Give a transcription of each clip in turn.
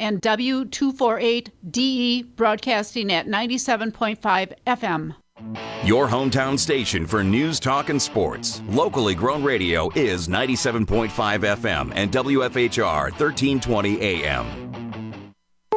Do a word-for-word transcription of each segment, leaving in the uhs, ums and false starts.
and W two forty-eight D E broadcasting at ninety-seven point five F M. Your hometown station for news, talk, and sports. Locally grown radio is ninety-seven point five F M and W F H R thirteen twenty A M.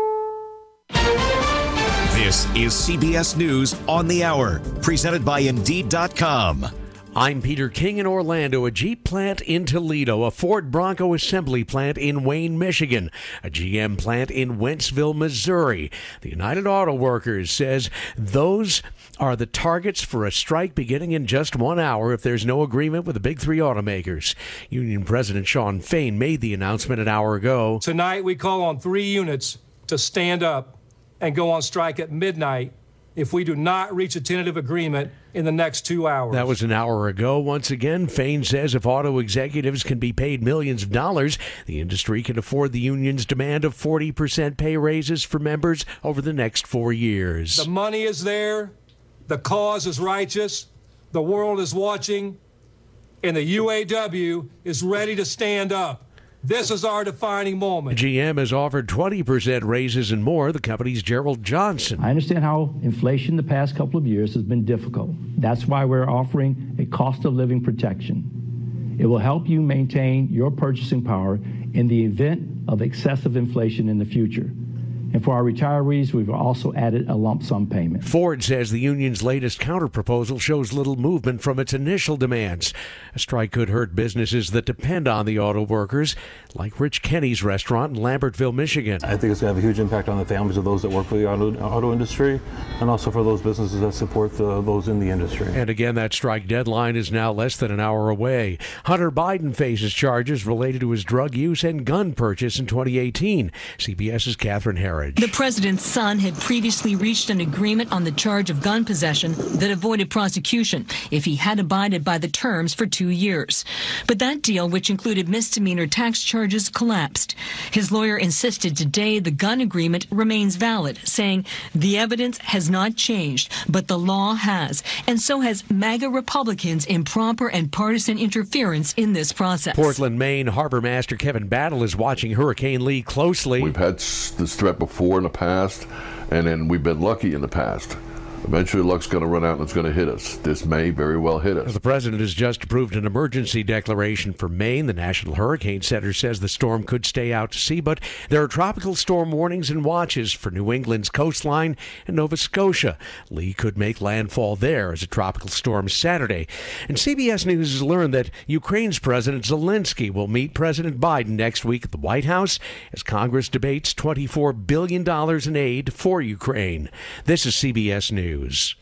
This is C B S News on the Hour, presented by Indeed dot com. I'm Peter King in Orlando. A Jeep plant in Toledo, a Ford Bronco assembly plant in Wayne, Michigan, a G M plant in Wentzville, Missouri. The United Auto Workers says those are the targets for a strike beginning in just one hour if there's no agreement with the big three automakers. Union President Shawn Fain made the announcement an hour ago. Tonight we call on three units to stand up and go on strike at midnight if we do not reach a tentative agreement in the next two hours. That was an hour ago. Once again, Fain says if auto executives can be paid millions of dollars, the industry can afford the union's demand of forty percent pay raises for members over the next four years. The money is there. The cause is righteous. The world is watching. And the U A W is ready to stand up. This is our defining moment. G M has offered twenty percent raises and more. The company's Gerald Johnson. I understand how inflation the past couple of years has been difficult. That's why we're offering a cost of living protection. It will help you maintain your purchasing power in the event of excessive inflation in the future. And for our retirees, we've also added a lump sum payment. Ford says the union's latest counterproposal shows little movement from its initial demands. A strike could hurt businesses that depend on the auto workers, like Rich Kenny's restaurant in Lambertville, Michigan. I think it's going to have a huge impact on the families of those that work for the auto, auto industry, and also for those businesses that support the, those in the industry. And again, that strike deadline is now less than an hour away. Hunter Biden faces charges related to his drug use and gun purchase in twenty eighteen. CBS's Catherine Harris. The president's son had previously reached an agreement on the charge of gun possession that avoided prosecution if he had abided by the terms for two years. But that deal, which included misdemeanor tax charges, collapsed. His lawyer insisted today the gun agreement remains valid, saying the evidence has not changed, but the law has, and so has MAGA Republicans' improper and partisan interference in this process. Portland, Maine Harbor Master Kevin Battle is watching Hurricane Lee closely. We've had this threat before in the past, and then we've been lucky in the past. Eventually, luck's going to run out and it's going to hit us. This may very well hit us. The president has just approved an emergency declaration for Maine. The National Hurricane Center says the storm could stay out to sea, but there are tropical storm warnings and watches for New England's coastline and Nova Scotia. Lee could make landfall there as a tropical storm Saturday. And C B S News has learned that Ukraine's President Zelensky will meet President Biden next week at the White House as Congress debates twenty-four billion dollars in aid for Ukraine. This is C B S News.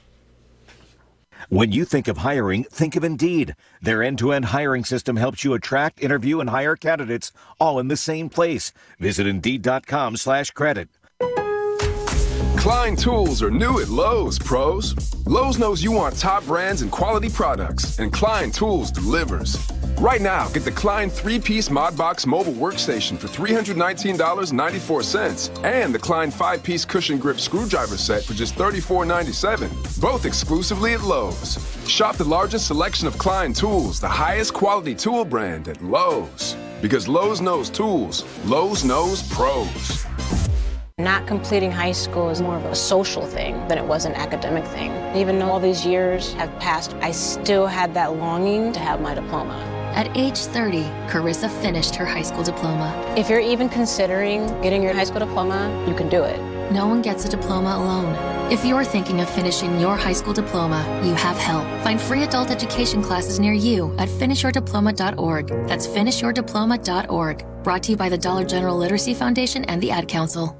When you think of hiring, think of Indeed. Their end-to-end hiring system helps you attract, interview, and hire candidates all in the same place. Visit Indeed.com slash credit. Klein Tools are new at Lowe's, pros. Lowe's knows you want top brands and quality products, and Klein Tools delivers. Right now, get the Klein three-piece ModBox mobile workstation for three hundred nineteen dollars and ninety-four cents and the Klein five-piece cushion grip screwdriver set for just thirty-four ninety-seven, both exclusively at Lowe's. Shop the largest selection of Klein tools, the highest quality tool brand at Lowe's. Because Lowe's knows tools, Lowe's knows pros. Not completing high school is more of a social thing than it was an academic thing. Even though all these years have passed, I still had that longing to have my diploma. At age thirty, Carissa finished her high school diploma. If you're even considering getting your high school diploma, you can do it. No one gets a diploma alone. If you're thinking of finishing your high school diploma, you have help. Find free adult education classes near you at finish your diploma dot org. That's finish your diploma dot org. Brought to you by the Dollar General Literacy Foundation and the Ad Council.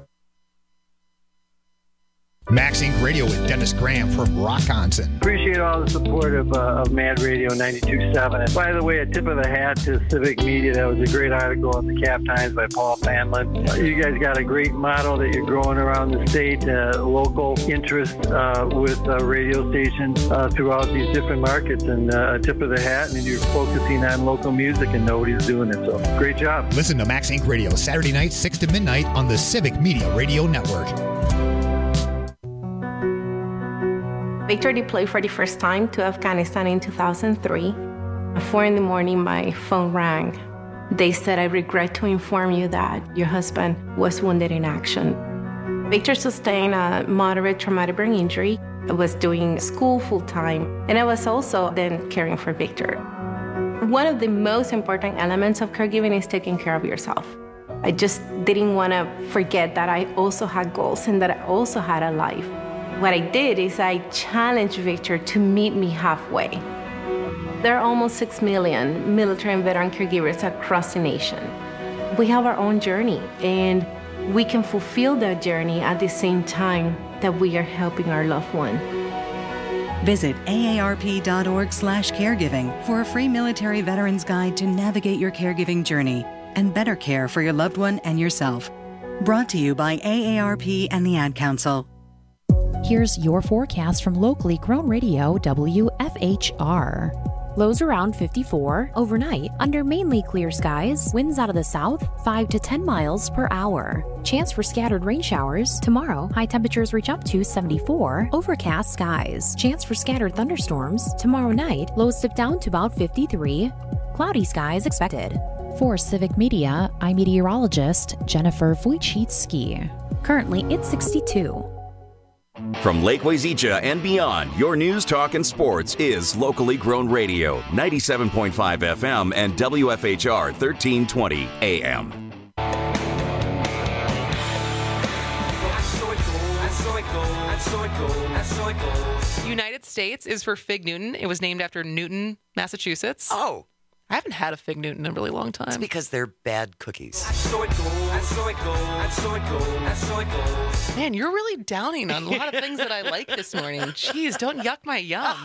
Max Inc Radio with Dennis Graham from Rockonson. Appreciate all the support of, uh, of Mad Radio ninety-two point seven. And by the way, a tip of the hat to Civic Media. That was a great article in the Cap Times by Paul Fanlin. Uh, you guys got a great model that you're growing around the state, uh, local interest uh, with uh, radio stations uh, throughout these different markets. And uh, a tip of the hat, and you're focusing on local music, and nobody's doing it. So great job. Listen to Max Inc Radio Saturday night, six to midnight on the Civic Media Radio Network. Victor deployed for the first time to Afghanistan in two thousand three. At four in the morning, my phone rang. They said, I regret to inform you that your husband was wounded in action. Victor sustained a moderate traumatic brain injury. I was doing school full-time, and I was also then caring for Victor. One of the most important elements of caregiving is taking care of yourself. I just didn't want to forget that I also had goals and that I also had a life. What I did is I challenged Victor to meet me halfway. There are almost six million military and veteran caregivers across the nation. We have our own journey, and we can fulfill that journey at the same time that we are helping our loved one. Visit A A R P dot org slash caregiving for a free military veterans guide to navigate your caregiving journey and better care for your loved one and yourself. Brought to you by A A R P and the Ad Council. Here's your forecast from locally grown radio W F H R. Lows around fifty-four overnight under mainly clear skies. Winds out of the south five to ten miles per hour. Chance for scattered rain showers. Tomorrow, high temperatures reach up to seventy-four. Overcast skies. Chance for scattered thunderstorms. Tomorrow night, lows dip down to about fifty-three. Cloudy skies expected. For Civic Media, I'm meteorologist Jennifer Wojcicki. Currently, it's sixty-two. From Lake Wazeecha and beyond, your news, talk, and sports is locally grown radio, ninety-seven point five F M and W F H R thirteen twenty A M. United States is for Fig Newton. It was named after Newton, Massachusetts. Oh. I haven't had a Fig Newton in a really long time. It's because they're bad cookies. Man, you're really downing on a lot of things that I like this morning. Jeez, don't yuck my yum.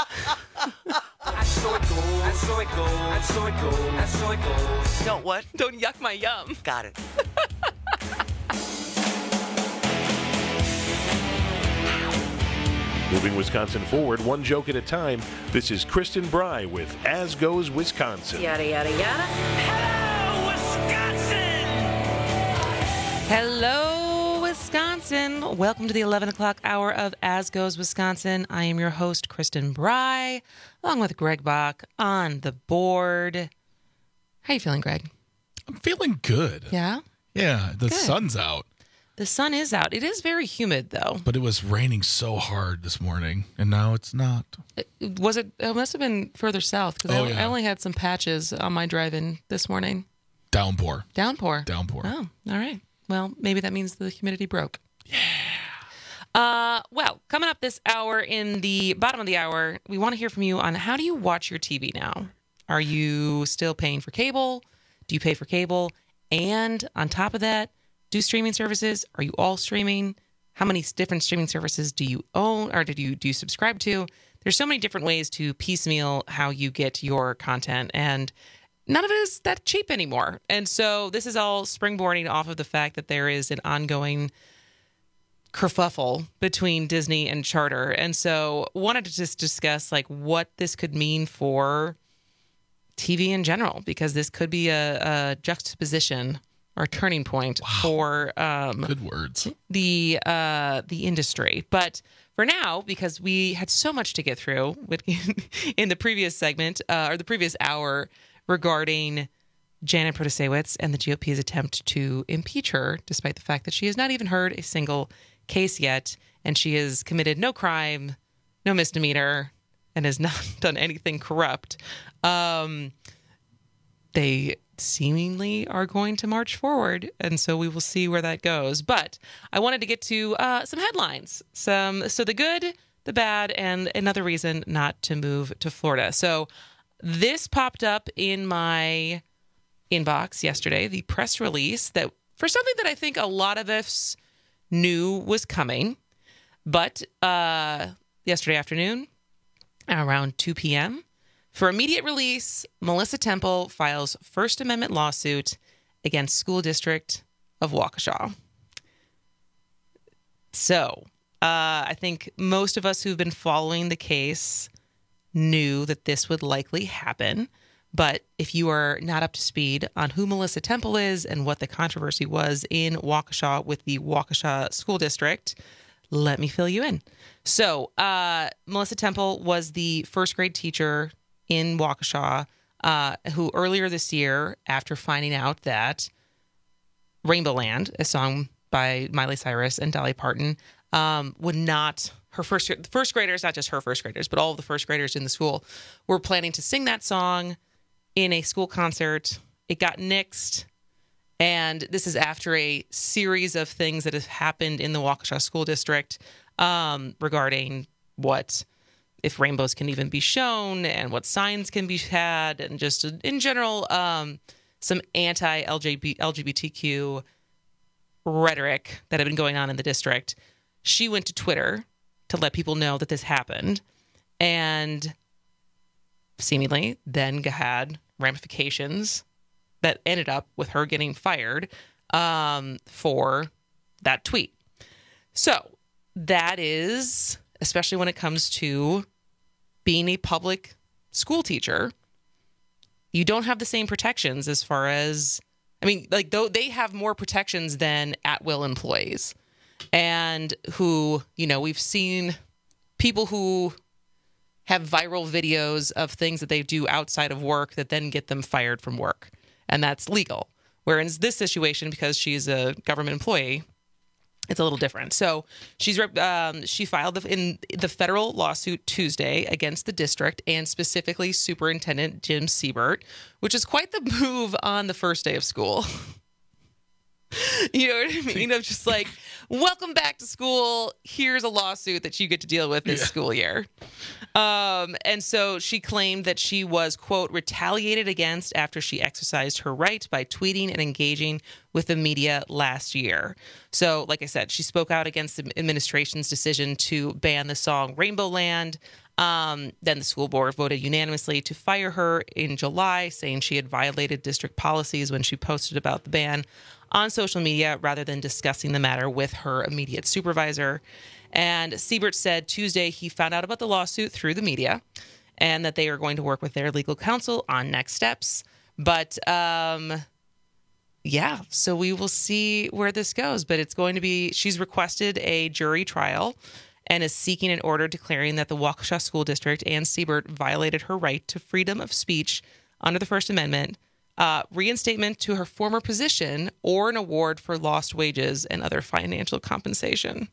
Don't what? Don't yuck my yum. Got it. Moving Wisconsin forward, one joke at a time. This is Kristen Bry with As Goes Wisconsin. Yada, yada, yada. Hello, Wisconsin! Hello, Wisconsin. Welcome to the eleven o'clock hour of As Goes Wisconsin. I am your host, Kristen Bry, along with Greg Bach on the board. How you feeling, Greg? I'm feeling good. Yeah? Yeah, the Good. sun's out. The sun is out. It is very humid, though. But it was raining so hard this morning, and now it's not. It, was it? It must have been further south because Oh, I, yeah. I only had some patches on my drive-in this morning. Downpour. Downpour. Downpour. Oh, all right. Well, maybe that means the humidity broke. Yeah. Uh, well, coming up this hour, in the bottom of the hour, we want to hear from you on how do you watch your T V now? Are you still paying for cable? Do you pay for cable? And on top of that, do streaming services? Are you all streaming? How many different streaming services do you own or do you do you subscribe to? There's so many different ways to piecemeal how you get your content, and none of it is that cheap anymore. And so this is all springboarding off of the fact that there is an ongoing kerfuffle between Disney and Charter. And so wanted to just discuss like what this could mean for T V in general, because this could be a, a juxtaposition or turning point wow. for um, good words the uh, the industry. But for now, because we had so much to get through with, in the previous segment uh, or the previous hour regarding Janet Protasiewicz and the G O P's attempt to impeach her, despite the fact that she has not even heard a single case yet, and she has committed no crime, no misdemeanor, and has not done anything corrupt. Um, they seemingly are going to march forward, and so we will see where that goes. But I wanted to get to uh, some headlines, some so the good, the bad, and another reason not to move to Florida. So this popped up in my inbox yesterday, the press release that for something that I think a lot of us knew was coming, but uh, yesterday afternoon around two p.m., for immediate release, Melissa Temple files First Amendment lawsuit against School District of Waukesha. So, uh, I think most of us who've been following the case knew that this would likely happen. But if you are not up to speed on who Melissa Temple is and what the controversy was in Waukesha with the Waukesha School District, let me fill you in. So, uh, Melissa Temple was the first grade teacher in Waukesha uh, who earlier this year, after finding out that Rainbow Land, a song by Miley Cyrus and Dolly Parton, um, would not, her first, first graders, not just her first graders, but all of the first graders in the school, were planning to sing that song in a school concert. It got nixed. And this is after a series of things that have happened in the Waukesha School District um, regarding what, if rainbows can even be shown and what signs can be had, and just in general, um, some anti-L G B T Q rhetoric that had been going on in the district. She went to Twitter to let people know that this happened, and seemingly then had ramifications that ended up with her getting fired um, for that tweet. So that is, especially when it comes to being a public school teacher, you don't have the same protections as far as, I mean, like, though they have more protections than at-will employees, and who, you know, we've seen people who have viral videos of things that they do outside of work that then get them fired from work. And that's legal. Whereas this situation, because she's a government employee, it's a little different. So she's um, she filed the, in the federal lawsuit Tuesday against the district and specifically Superintendent Jim Siebert, which is quite the move on the first day of school. You know what I mean? Of just like, welcome back to school. Here's a lawsuit that you get to deal with this yeah. school year. Um, and so she claimed that she was, quote, retaliated against after she exercised her right by tweeting and engaging with the media last year. So, like I said, she spoke out against the administration's decision to ban the song Rainbow Land. Um, then the school board voted unanimously to fire her in July, saying she had violated district policies when she posted about the ban on social media rather than discussing the matter with her immediate supervisor. And Siebert said Tuesday he found out about the lawsuit through the media and that they are going to work with their legal counsel on next steps. But, um, yeah, so we will see where this goes. But it's going to be, she's requested a jury trial and is seeking an order declaring that the Waukesha School District and Siebert violated her right to freedom of speech under the First Amendment, uh, reinstatement to her former position, or an award for lost wages and other financial compensation.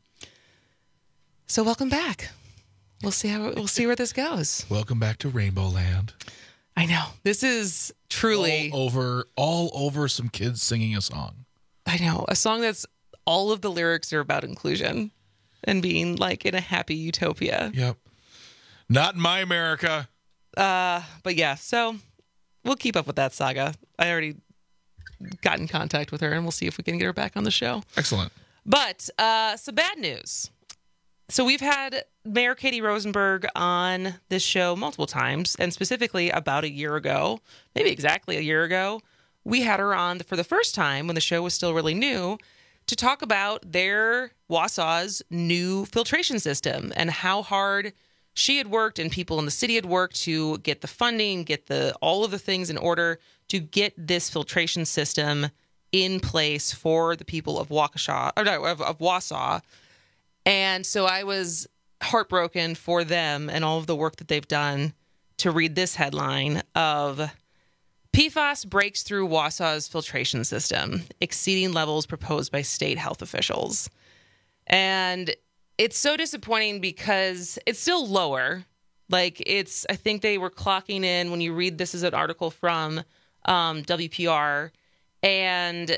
So welcome back. We'll see how we'll see where this goes. Welcome back to Rainbow Land. I know. This is truly all over all over some kids singing a song. I know. A song that's all of the lyrics are about inclusion and being like in a happy utopia. Yep. Not in my America. Uh, but yeah, so we'll keep up with that saga. I already got in contact with her, and we'll see if we can get her back on the show. Excellent. But uh, some bad news. So we've had Mayor Katie Rosenberg on this show multiple times, and specifically about a year ago, maybe exactly a year ago, we had her on for the first time when the show was still really new to talk about their Wausau's new filtration system and how hard she had worked and people in the city had worked to get the funding, get the all of the things in order to get this filtration system in place for the people of Waukesha, or no, of, of Wausau. And so I was heartbroken for them and all of the work that they've done to read this headline of P FAS breaks through Wausau's filtration system, exceeding levels proposed by state health officials. And it's so disappointing because it's still lower. Like it's, I think they were clocking in when you read, this is an article from um, W P R, and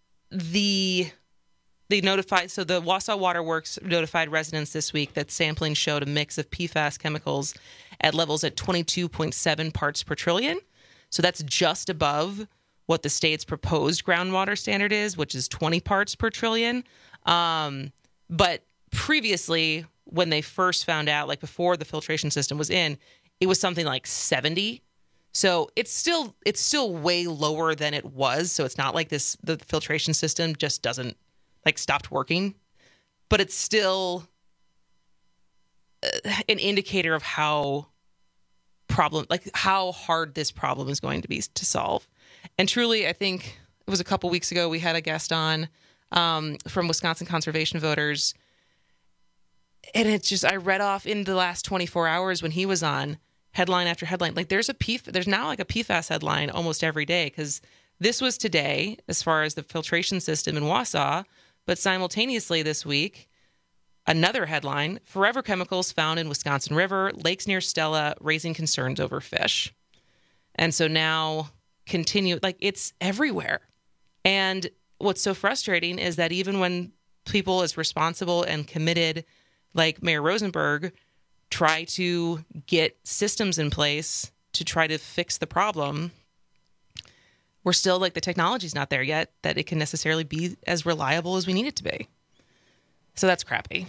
the They notified, so the Wausau Water Works notified residents this week that sampling showed a mix of P FAS chemicals at levels at twenty-two point seven parts per trillion. So that's just above what the state's proposed groundwater standard is, which is twenty parts per trillion. Um, but previously, when they first found out, like before the filtration system was in, it was something like seventy. So it's still it's still way lower than it was. So it's not like this the filtration system just doesn't like stopped working, but it's still an indicator of how problem, like how hard this problem is going to be to solve. And truly, I think it was a couple weeks ago, we had a guest on um, from Wisconsin Conservation Voters. And it's just, I read off in the last twenty-four hours when he was on, headline after headline. Like there's a P, there's now like a P FAS headline almost every day, because this was today as far as the filtration system in Wausau, but simultaneously this week, another headline: forever chemicals found in Wisconsin River, lakes near Stella, raising concerns over fish. And so now continue, like it's everywhere. And what's so frustrating is that even when people as responsible and committed, like Mayor Rosenberg, try to get systems in place to try to fix the problem, we're still like the technology's not there yet that it can necessarily be as reliable as we need it to be. So that's crappy.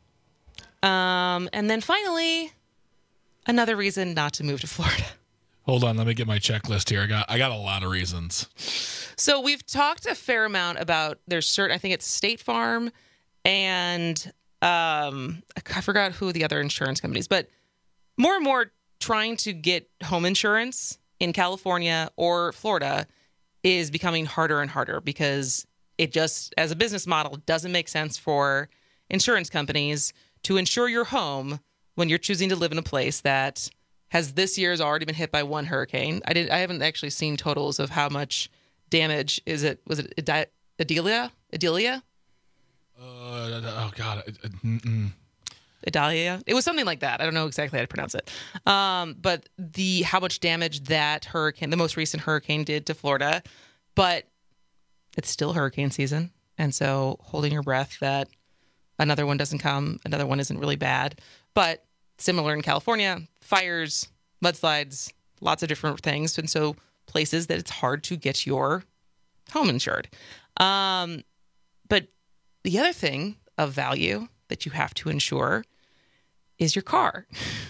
Um, and then finally, another reason not to move to Florida. Hold on, let me get my checklist here. I got I got a lot of reasons. So we've talked a fair amount about there's certain, I think it's State Farm and um, I forgot who the other insurance companies, but more and more trying to get home insurance in California or Florida is becoming harder and harder because it just, as a business model, doesn't make sense for insurance companies to insure your home when you're choosing to live in a place that has this year has already been hit by one hurricane. I did I haven't actually seen totals of how much damage is it. Was it Adi- Adelia? Adelia? Uh, oh God. Mm-mm. Idalia. It was something like that. I don't know exactly how to pronounce it. Um, but the how much damage that hurricane, the most recent hurricane, did to Florida. But it's still hurricane season. And so holding your breath that another one doesn't come, another one isn't really bad. But similar in California, fires, mudslides, lots of different things. And so places that it's hard to get your home insured. Um, but the other thing of value that you have to insure is your car.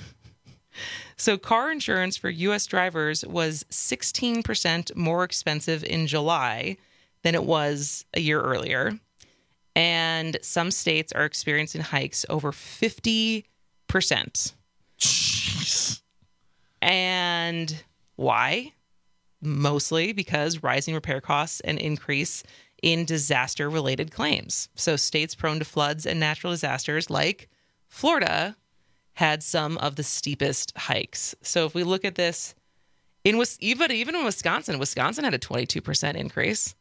So car insurance for U S drivers was sixteen percent more expensive in July than it was a year earlier. And some states are experiencing hikes over fifty percent. Jeez. And why? Mostly because rising repair costs and increase in disaster-related claims. So states prone to floods and natural disasters like Florida had some of the steepest hikes. So if we look at this, in even, even in Wisconsin, Wisconsin had a twenty-two percent increase.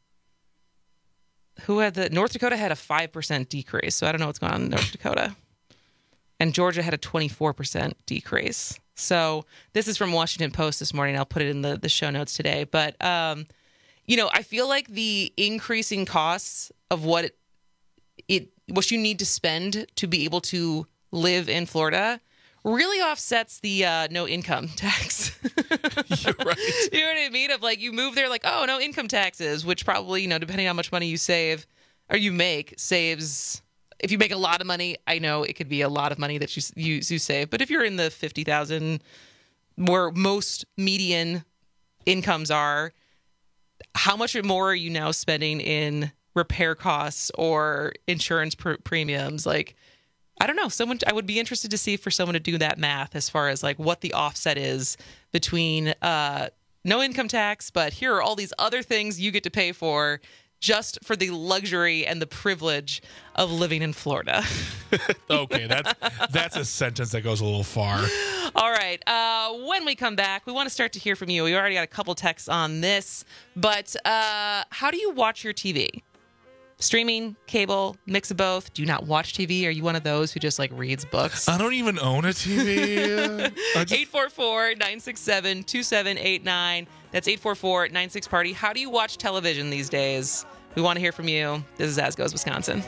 Who had the, North Dakota had a five percent decrease. So I don't know what's going on in North Dakota. And Georgia had a twenty-four percent decrease. So this is from Washington Post this morning. I'll put it in the, the show notes today. But, um, you know, I feel like the increasing costs of what it, it what you need to spend to be able to live in Florida really offsets the uh, no income tax. You're right. You know what I mean? Of like, you move there like, oh, no income taxes, which probably, you know, depending on how much money you save or you make, saves. If you make a lot of money, I know it could be a lot of money that you you, you save. But if you're in the fifty thousand, where most median incomes are, how much more are you now spending in repair costs or insurance pr- premiums? Like, I don't know. Someone, I would be interested to see for someone to do that math as far as like what the offset is between uh, no income tax, but here are all these other things you get to pay for just for the luxury and the privilege of living in Florida. Okay, that's that's a sentence that goes a little far. All right. Uh, when we come back, we want to start to hear from you. We already got a couple texts on this, but uh, how do you watch your T V? Streaming, cable, mix of both? Do you not watch T V? Are you one of those who just like reads books? I don't even own a T V. just... eight four four, nine six seven, two seven eight nine. That's eight four four, nine six party. How do you watch television these days? We want to hear from you. This is As Goes Wisconsin.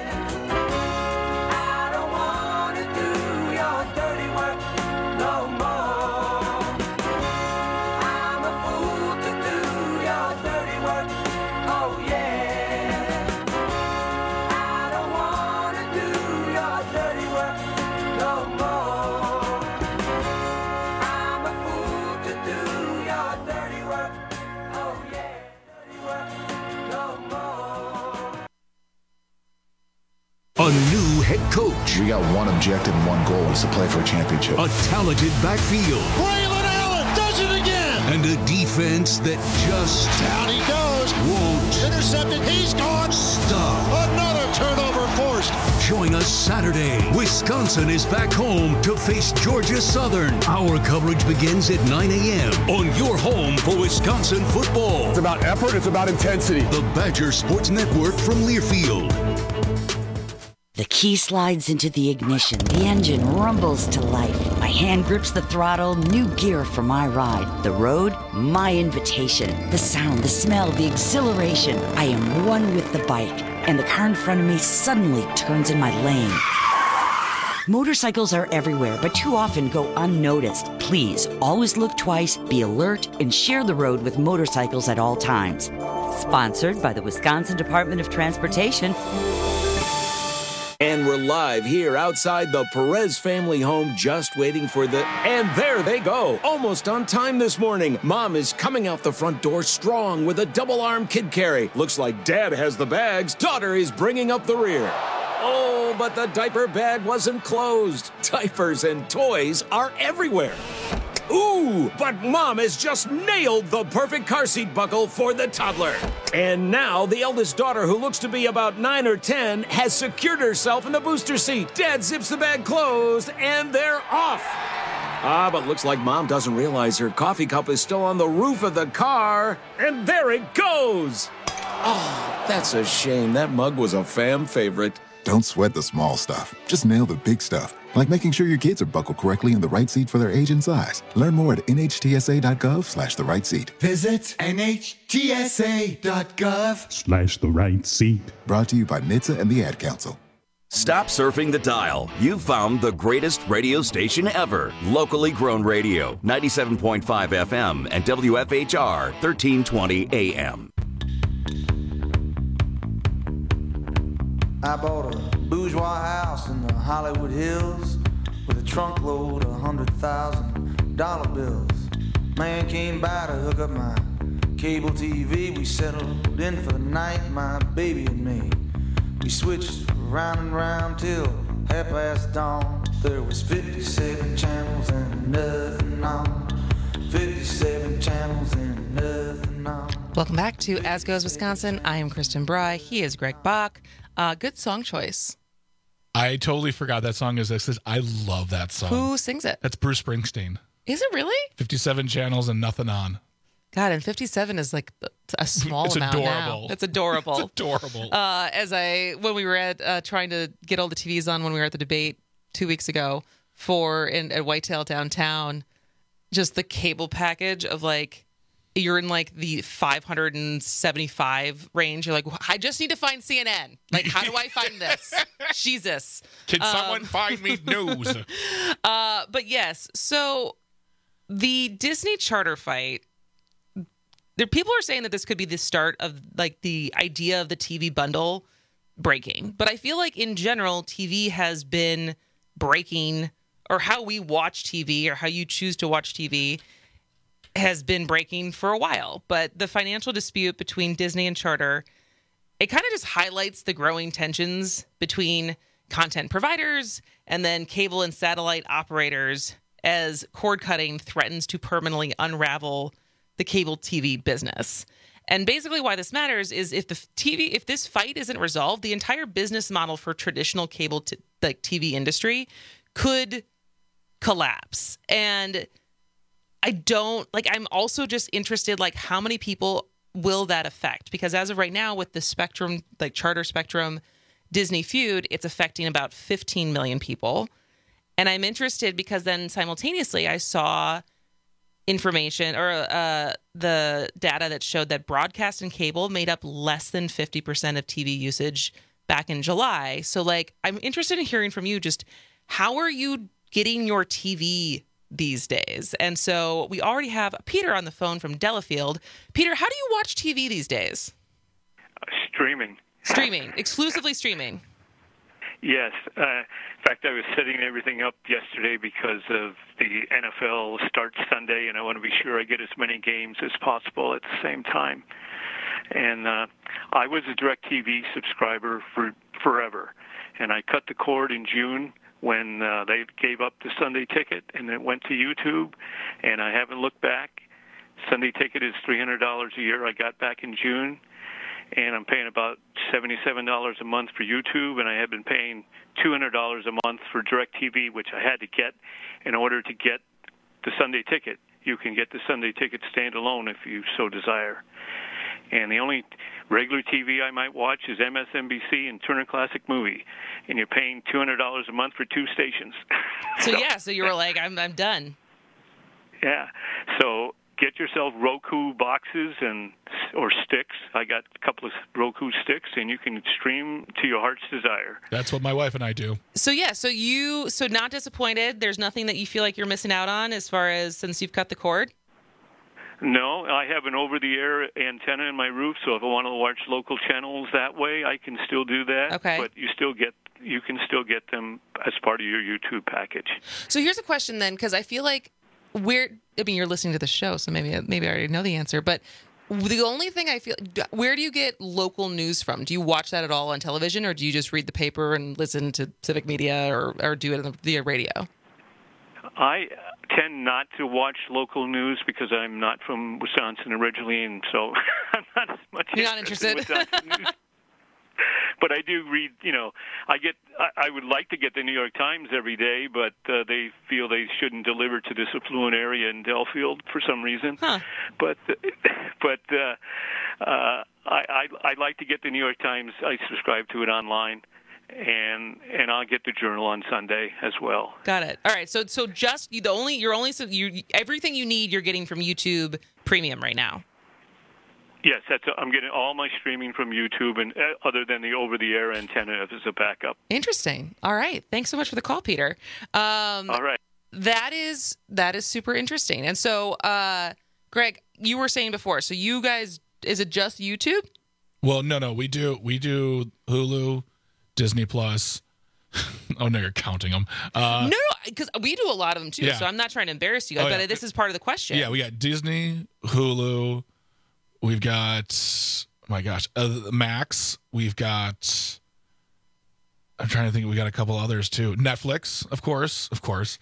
A new head coach. We got one objective and one goal is to play for a championship. A talented backfield. Braylon Allen does it again. And a defense that just down he goes. Won't intercepted. He's gone. Stop. Another turnover forced. Join us Saturday. Wisconsin is back home to face Georgia Southern. Our coverage begins at nine a.m. on your home for Wisconsin football. It's about effort. It's about intensity. The Badger Sports Network from Learfield. The key slides into the ignition. The engine rumbles to life. My hand grips the throttle. New gear for my ride. The road, my invitation. The sound, the smell, the exhilaration. I am one with the bike. And the car in front of me suddenly turns in my lane. Motorcycles are everywhere, but too often go unnoticed. Please, always look twice, be alert, and share the road with motorcycles at all times. Sponsored by the Wisconsin Department of Transportation. And we're live here outside the Perez family home, just waiting for the... And there they go, almost on time this morning. Mom is coming out the front door strong with a double-arm kid carry. Looks like Dad has the bags. Daughter is bringing up the rear. Oh, but the diaper bag wasn't closed. Diapers and toys are everywhere. Ooh, but Mom has just nailed the perfect car seat buckle for the toddler. And now the eldest daughter, who looks to be about nine or ten, has secured herself in the booster seat. Dad zips the bag closed, and they're off. Ah, but looks like Mom doesn't realize her coffee cup is still on the roof of the car. And there it goes. Oh, that's a shame. That mug was a fam favorite. Don't sweat the small stuff. Just nail the big stuff. Like making sure your kids are buckled correctly in the right seat for their age and size. Learn more at N H T S A dot gov slash the right seat. Visit N H T S A dot gov slash the right seat. Brought to you by N H T S A and the Ad Council. Stop surfing the dial. You've found the greatest radio station ever. Locally grown radio, ninety-seven point five F M and W F H R, thirteen twenty A M. I bought a bourgeois house in the Hollywood Hills with a trunk load of hundred thousand dollar bills. Man came by to hook up my cable T V. We settled in for the night, my baby and me. We switched round and round till half past dawn. There was fifty-seven channels and nothing on. fifty-seven channels and nothing on. Welcome back to As Goes Wisconsin. I am Kristen Bry. He is Greg Bach. Uh, good song choice. I totally forgot that song existed. I love that song. Who sings it? That's Bruce Springsteen. Is it really? fifty-seven channels and nothing on. God, and fifty-seven is like a small it's amount adorable. now. It's adorable. It's adorable. Uh, as I, when we were at uh, trying to get all the T Vs on when we were at the debate two weeks ago for in at Whitetail downtown, just the cable package of like, you're in like the five hundred seventy-five range. You're like, I just need to find C N N. Like, how do I find this? Jesus. Can um, someone find me news? uh, but yes, so the Disney charter fight, there people are saying that this could be the start of like the idea of the T V bundle breaking. But I feel like in general, T V has been breaking, or how we watch T V or how you choose to watch T V has been breaking for a while. But the financial dispute between Disney and Charter, it kind of just highlights the growing tensions between content providers and then cable and satellite operators as cord cutting threatens to permanently unravel the cable T V business. And basically why this matters is if the T V, if this fight isn't resolved, the entire business model for traditional cable t- like T V industry could collapse. And I don't like, I'm also just interested, like, how many people will that affect? Because as of right now, with the Spectrum, like Charter Spectrum Disney feud, it's affecting about fifteen million people. And I'm interested because then simultaneously I saw information or uh, the data that showed that broadcast and cable made up less than fifty percent of T V usage back in July. So, like, I'm interested in hearing from you just how are you getting your T V these days? And so we already have Peter on the phone from Delafield. Peter, how do you watch T V these days? Uh, streaming. Streaming. Exclusively streaming. Yes. Uh, in fact, I was setting everything up yesterday because of the N F L starts Sunday, and I want to be sure I get as many games as possible at the same time. And uh, I was a DirecTV subscriber for forever, and I cut the cord in June when uh, they gave up the Sunday Ticket, and it went to YouTube, and I haven't looked back. Sunday Ticket is three hundred dollars a year. I got back in June, and I'm paying about seventy-seven dollars a month for YouTube, and I have been paying two hundred dollars a month for DirecTV, which I had to get in order to get the Sunday Ticket. You can get the Sunday Ticket standalone if you so desire. And the only regular T V I might watch is M S N B C and Turner Classic Movie, and you're paying two hundred dollars a month for two stations. So, so yeah, so you were like, I'm I'm done. Yeah. So get yourself Roku boxes and or sticks. I got a couple of Roku sticks, and you can stream to your heart's desire. That's what my wife and I do. So yeah, so you so not disappointed. There's nothing that you feel like you're missing out on as far as since you've cut the cord? No, I have an over-the-air antenna in my roof, so if I want to watch local channels that way, I can still do that. Okay. But you still get you can still get them as part of your YouTube package. So here's a question then, because I feel like where I mean you're listening to the show, so maybe maybe I already know the answer, but the only thing I feel, where do you get local news from? Do you watch that at all on television, or do you just read the paper and listen to civic media, or, or do it via radio? I tend not to watch local news because I'm not from Wisconsin originally, and so I'm not as much You're not interested in interested? Wisconsin news. But I do read, you know, I get, I, I would like to get the New York Times every day, but uh, they feel they shouldn't deliver to this affluent area in Delafield for some reason. Huh. But, but uh, uh, I, I, I like to get the New York Times. I subscribe to it online. And and I'll get the Journal on Sunday as well. Got it. All right. So so just you the only you're only so you everything you need you're getting from YouTube Premium right now. Yes, that's a, I'm getting all my streaming from YouTube, and uh, other than the over-the-air antenna as a backup. Interesting. All right. Thanks so much for the call, Peter. Um, all right. That is that is super interesting. And so, uh, Greg, you were saying before. So you guys, is it just YouTube? Well, no, no, we do we do Hulu, Disney Plus. Oh no, you're counting them. Uh, no, no, because we do a lot of them too. Yeah. So I'm not trying to embarrass you guys, Oh, yeah. but this is part of the question. Yeah, we got Disney, Hulu. We've got, oh my gosh, uh, Max. We've got, I'm trying to think, we got a couple others too. Netflix, of course, of course.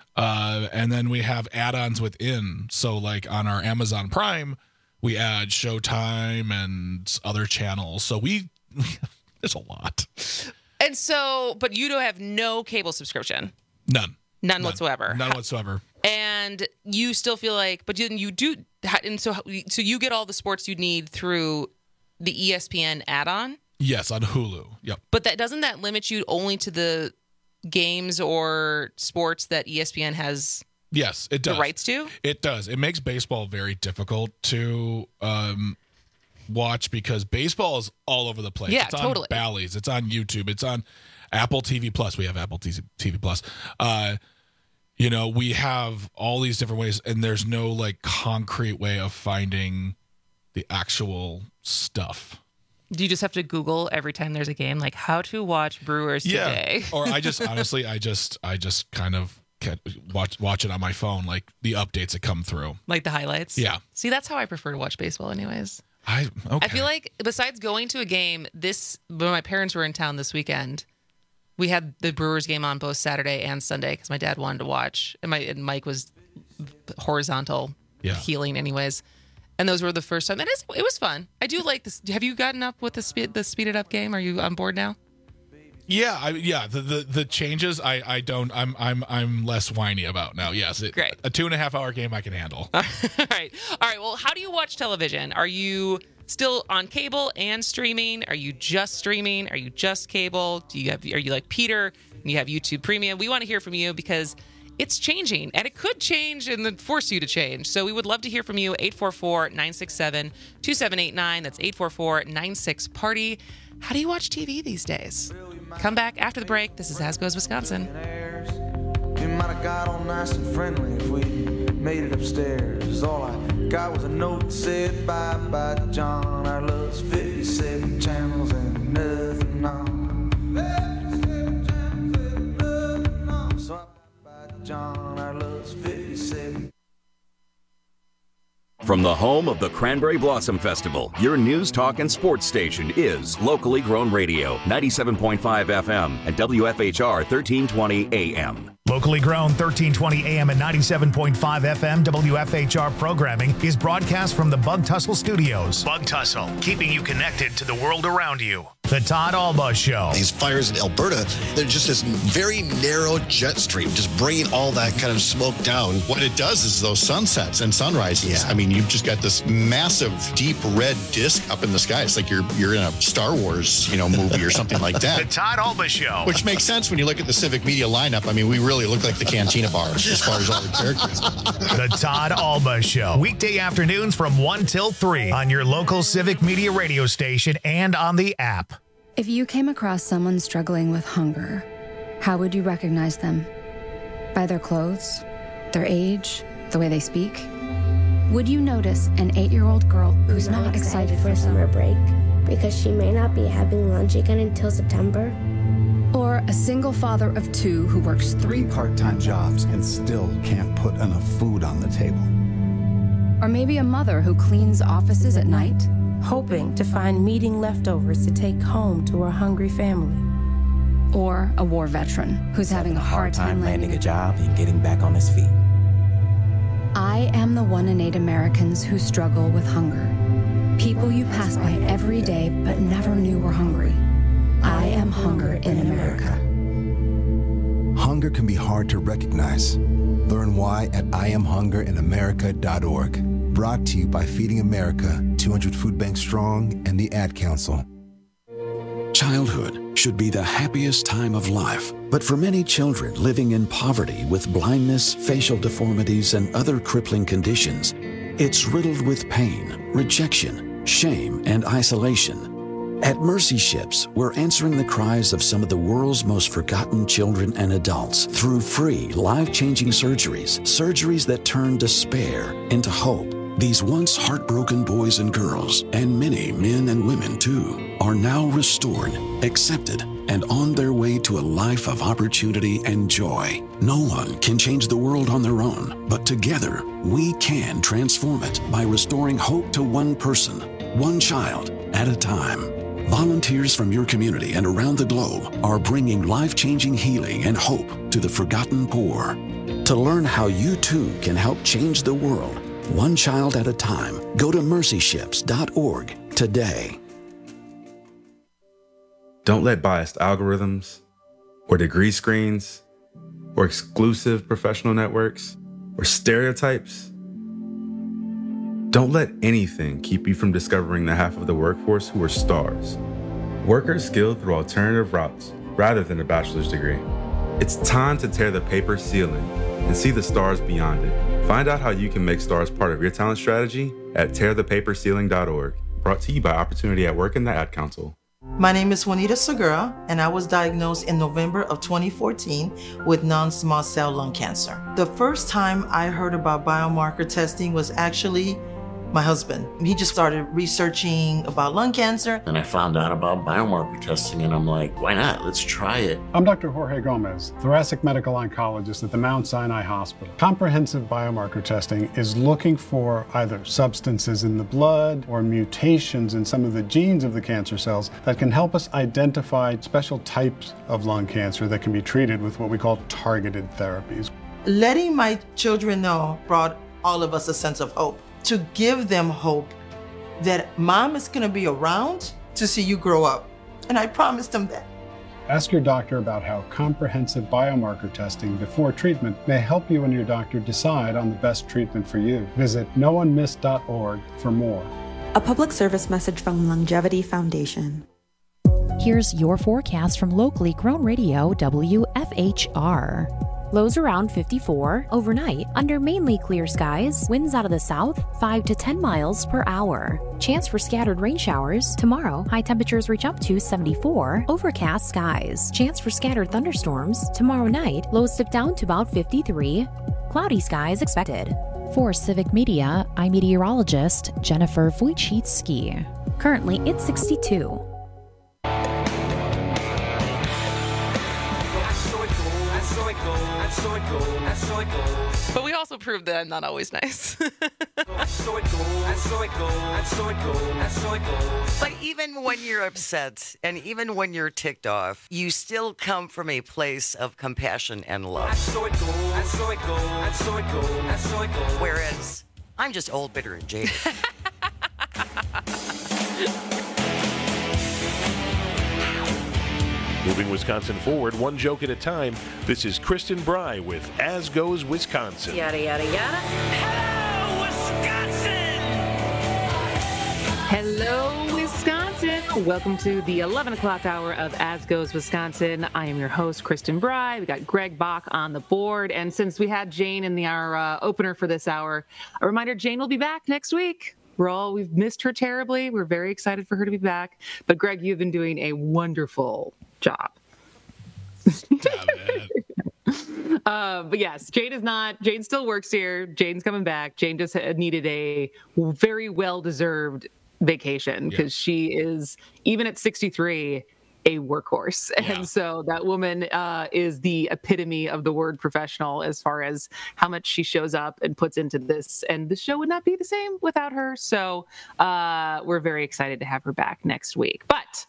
Uh, and then we have add-ons within. So like on our Amazon Prime, we add Showtime and other channels. So we, there's a lot. And so, but you don't have no cable subscription? None. None, None. whatsoever? None whatsoever. And you still feel like, but then you do, and so so you get all the sports you need through the E S P N add-on? Yes, on Hulu. Yep. But that doesn't that limit you only to the games or sports that E S P N has yes, it does. the rights to? It does. It makes baseball very difficult to um, watch because baseball is all over the place. Yeah, it's on totally. Bally's. It's on YouTube. It's on Apple T V Plus. We have Apple T V Plus. Uh, you know, we have all these different ways, and there's no like concrete way of finding the actual stuff. Do you just have to Google every time there's a game, like how to watch Brewers yeah. today? Or I just honestly, I just, I just kind of can't watch watch it on my phone, like the updates that come through, like the highlights. Yeah. See, that's how I prefer to watch baseball, anyways. I okay. I feel like besides going to a game, this when my parents were in town this weekend, we had the Brewers game on both Saturday and Sunday because my dad wanted to watch, and my and Mike was horizontal yeah. healing, anyways. And those were the first time. And it's, it was fun. I do like this. Have you gotten up with the speed the speeded up game? Are you on board now? Yeah, I, yeah. The, the the changes, I, I don't. I'm I'm I'm less whiny about now. Yes, it, great. A two and a half hour game I can handle. All right, all right. Well, how do you watch television? Are you still on cable and streaming? Are you just streaming? Are you just cable? Do you have? Are you like Peter? You have YouTube Premium. We want to hear from you because it's changing, and it could change and then force you to change. So we would love to hear from you. eight four four, nine six seven, two seven eight nine. That's eight four four, nine six, party. How do you watch T V these days? Come back after the break. This is As Goes Wisconsin. We might have got all nice and friendly if we made it upstairs. All I got was a note that said, bye bye, John. Our love's fifty-seven channels and nothing on. fifty-seven channels and nothing on. So bye bye, John. Our love's fifty-seven. From the home of the Cranberry Blossom Festival, your news, talk, and sports station is Locally Grown Radio, ninety-seven point five F M and W F H R thirteen twenty A M. Locally grown thirteen twenty A M and ninety-seven point five F M W F H R programming is broadcast from the Bug Tussle Studios. Bug Tussle, keeping you connected to the world around you. The Todd Alba Show. These fires in Alberta, they're just this very narrow jet stream, just bringing all that kind of smoke down. What it does is those sunsets and sunrises. Yeah. I mean, you've just got this massive, deep red disc up in the sky. It's like you're you're in a Star Wars, you know, movie or something like that. The Todd Alba Show. Which makes sense when you look at the Civic Media lineup. I mean, we really look like the Cantina bars as far as all the characters. The Todd Alba Show. Weekday afternoons from one till three on your local Civic Media radio station and on the app. If you came across someone struggling with hunger, how would you recognize them? By their clothes, their age, the way they speak? Would you notice an eight-year-old girl who's not, not excited, excited for summer break because she may not be having lunch again until September? Or a single father of two who works three part-time jobs and still can't put enough food on the table? Or maybe a mother who cleans offices at night, hoping to find meeting leftovers to take home to her hungry family. Or a war veteran who's having a hard time landing a job and getting back on his feet. I am the one in eight Americans who struggle with hunger. People you pass by every day but never knew were hungry. I am hunger in America. Hunger can be hard to recognize. Learn why at I am hunger in america dot org. Brought to you by Feeding America, two hundred Food Banks Strong, and the Ad Council. Childhood should be the happiest time of life, but for many children living in poverty with blindness, facial deformities, and other crippling conditions, it's riddled with pain, rejection, shame, and isolation. At Mercy Ships, we're answering the cries of some of the world's most forgotten children and adults through free, life-changing surgeries, surgeries that turn despair into hope. These once heartbroken boys and girls, and many men and women too, are now restored, accepted, and on their way to a life of opportunity and joy. No one can change the world on their own, but together we can transform it by restoring hope to one person, one child at a time. Volunteers from your community and around the globe are bringing life-changing healing and hope to the forgotten poor. To learn how you too can help change the world, one child at a time, go to mercy ships dot org today. Don't let biased algorithms, or degree screens, or exclusive professional networks, or stereotypes. Don't let anything keep you from discovering the half of the workforce who are stars. Workers skilled through alternative routes rather than a bachelor's degree. It's time to tear the paper ceiling and see the stars beyond it. Find out how you can make stars part of your talent strategy at tear the paper ceiling dot org. Brought to you by Opportunity at Work and the Ad Council. My name is Juanita Segura, and I was diagnosed in November of twenty fourteen with non-small cell lung cancer. The first time I heard about biomarker testing was actually my husband. He just started researching about lung cancer. And I found out about biomarker testing, and I'm like, why not? Let's try it. I'm Doctor Jorge Gomez, thoracic medical oncologist at the Mount Sinai Hospital. Comprehensive biomarker testing is looking for either substances in the blood or mutations in some of the genes of the cancer cells that can help us identify special types of lung cancer that can be treated with what we call targeted therapies. Letting my children know brought all of us a sense of hope. To give them hope that mom is going to be around to see you grow up. And I promised them that. Ask your doctor about how comprehensive biomarker testing before treatment may help you and your doctor decide on the best treatment for you. Visit no one missed dot org for more. A public service message from Longevity Foundation. Here's your forecast from locally grown radio W F H R. Lows around fifty-four, overnight, under mainly clear skies, winds out of the south, five to ten miles per hour. Chance for scattered rain showers. Tomorrow, high temperatures reach up to seventy-four, overcast skies. Chance for scattered thunderstorms. Tomorrow night, lows dip down to about fifty-three, cloudy skies expected. For Civic Media, I'm meteorologist Jennifer Wojcicki. Currently, it's sixty-two. But we also proved that I'm not always nice. so it goes, and so it goes, and so it goes, and so it goes. But even when you're upset and even when you're ticked off, you still come from a place of compassion and love. And so it goes, and so it goes, and so it goes, and so it goes. Whereas I'm just old, bitter, and jaded. Moving Wisconsin forward, one joke at a time. This is Kristen Bry with As Goes Wisconsin. Yada, yada, yada. Hello, Wisconsin! Hello, Wisconsin. Welcome to the eleven o'clock hour of As Goes Wisconsin. I am your host, Kristen Bry. We got Greg Bach on the board. And since we had Jane in the our uh, opener for this hour, a reminder, Jane will be back next week. We're all, we've missed her terribly. We're very excited for her to be back. But Greg, you've been doing a wonderful job. uh, but yes, Jane is not, Jane still works here. Jane's coming back. Jane just needed a very well-deserved vacation because yeah. she is, even at sixty-three, a workhorse. Yeah. And so that woman uh, is the epitome of the word professional as far as how much she shows up and puts into this. And the show would not be the same without her. So uh, we're very excited to have her back next week. But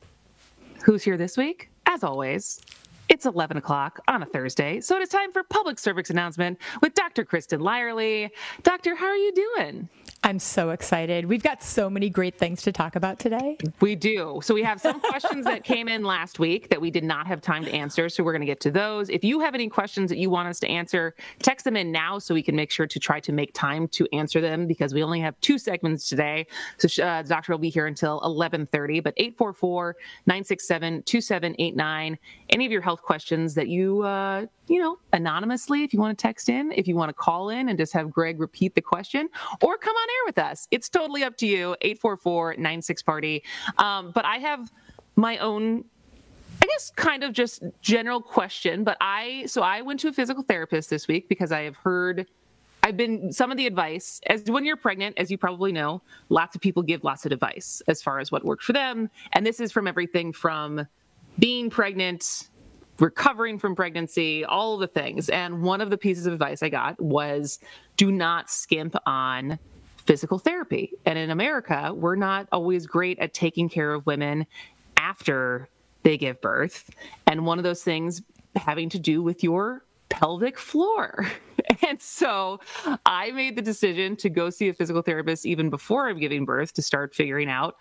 who's here this week? As always, it's eleven o'clock on a Thursday. So it is time for public service announcement with Doctor Kristen Lyerly. Doctor, how are you doing? I'm so excited. We've got so many great things to talk about today. We do. So we have some questions that came in last week that we did not have time to answer. So we're going to get to those. If you have any questions that you want us to answer, text them in now so we can make sure to try to make time to answer them because we only have two segments today. So uh, the doctor will be here until eleven thirty, but eight four four, nine six seven, two seven eight nine. Any of your health questions that you, uh, you know, anonymously, if you want to text in, if you want to call in and just have Greg repeat the question or come on air with us. It's totally up to you. eight four four, nine six, party. Um, but I have my own, I guess, kind of just general question. But I, so I went to a physical therapist this week because I have heard, I've been, some of the advice, as when you're pregnant, as you probably know, lots of people give lots of advice as far as what worked for them. And this is from everything from being pregnant, recovering from pregnancy, all of the things. And one of the pieces of advice I got was do not skimp on physical therapy. And in America, we're not always great at taking care of women after they give birth. And one of those things having to do with your pelvic floor. And so I made the decision to go see a physical therapist even before I'm giving birth to start figuring out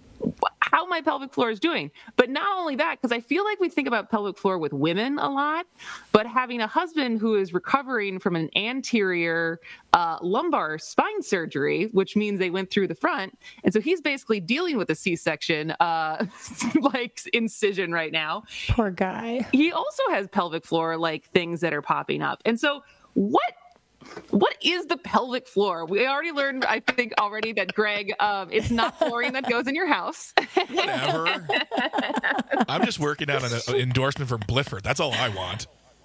how my pelvic floor is doing. But not only that, because I feel like we think about pelvic floor with women a lot, but having a husband who is recovering from an anterior uh, lumbar spine surgery, which means they went through the front. And so he's basically dealing with a C-section, uh, like incision right now. Poor guy. He also has pelvic floor, like things that are popping up. And so what What is the pelvic floor? We already learned, I think, already that, Greg, um, it's not flooring that goes in your house. Whatever. I'm just working out an, an endorsement for Blifford. That's all I want.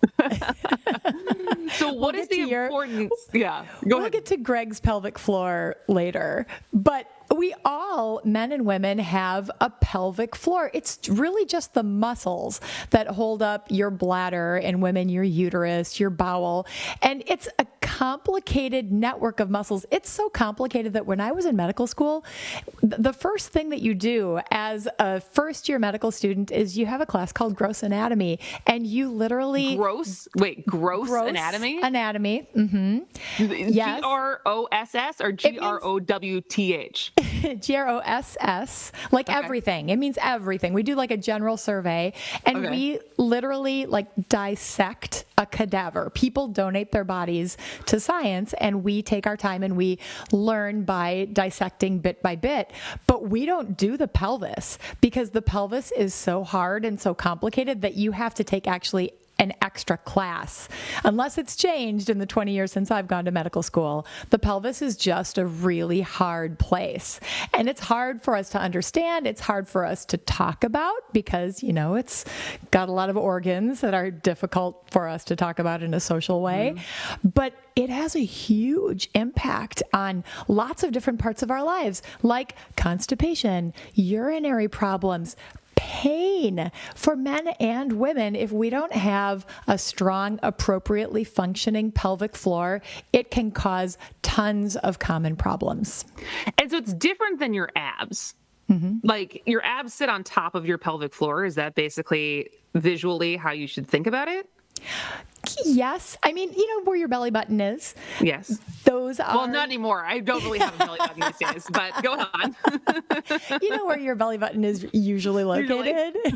So what we'll is the importance? Your, yeah, go we'll ahead. Get to Greg's pelvic floor later. But we all, men and women, have a pelvic floor. It's really just the muscles that hold up your bladder, and women, your uterus, your bowel. And it's a complicated network of muscles. It's so complicated that when I was in medical school, the first thing that you do as a first-year medical student is you have a class called gross anatomy, and you literally... Gross? Wait, gross, gross anatomy? Anatomy. Mm-hmm. Yes. G R O S S or G R O W T H? G R O S S, like okay. everything. It means everything. We do like a general survey, and okay. we literally like dissect a cadaver. People donate their bodies to science, and we take our time and we learn by dissecting bit by bit. But we don't do the pelvis because the pelvis is so hard and so complicated that you have to take actually an extra class. Unless it's changed in the twenty years since I've gone to medical school, the pelvis is just a really hard place. And it's hard for us to understand. It's hard for us to talk about because, you know, it's got a lot of organs that are difficult for us to talk about in a social way. Mm-hmm. But it has a huge impact on lots of different parts of our lives, like constipation, urinary problems, pain for men and women. If we don't have a strong, appropriately functioning pelvic floor, it can cause tons of common problems. And so it's different than your abs. Mm-hmm. Like your abs sit on top of your pelvic floor. Is that basically visually how you should think about it? Yes. I mean, you know where your belly button is? Yes. Those are... Well, not anymore. I don't really have a belly button these days, but go on. You know where your belly button is usually located? Usually.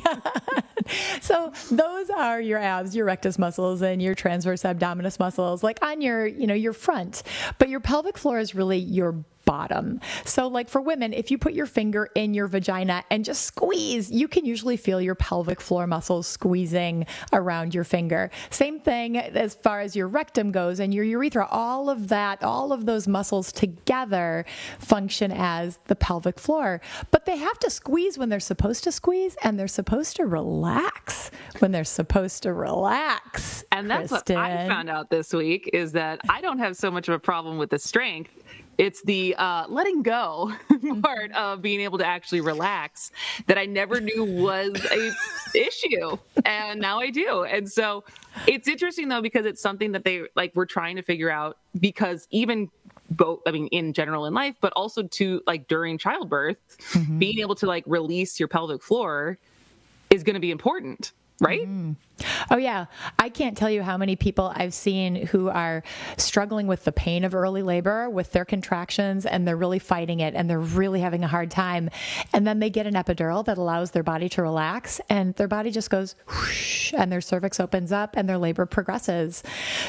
So those are your abs, your rectus muscles, and your transverse abdominis muscles, like on your, you know, your front. But your pelvic floor is really your bottom. So like for women, if you put your finger in your vagina and just squeeze, you can usually feel your pelvic floor muscles squeezing around your finger. Same thing as far as your rectum goes and your urethra. All of that, all of those muscles together function as the pelvic floor. But they have to squeeze when they're supposed to squeeze, and they're supposed to relax when they're supposed to relax. And that's Kristen. What I found out this week is that I don't have so much of a problem with the strength. It's the uh, letting go part of being able to actually relax that I never knew was a issue. And now I do. And so it's interesting, though, because it's something that they like we're trying to figure out, because even both, I mean, in general in life, but also to like during childbirth, mm-hmm. being able to like release your pelvic floor is going to be important. Right? Mm-hmm. Oh, yeah. I can't tell you how many people I've seen who are struggling with the pain of early labor, with their contractions, and they're really fighting it, and they're really having a hard time. And then they get an epidural that allows their body to relax, and their body just goes whoosh, and their cervix opens up, and their labor progresses.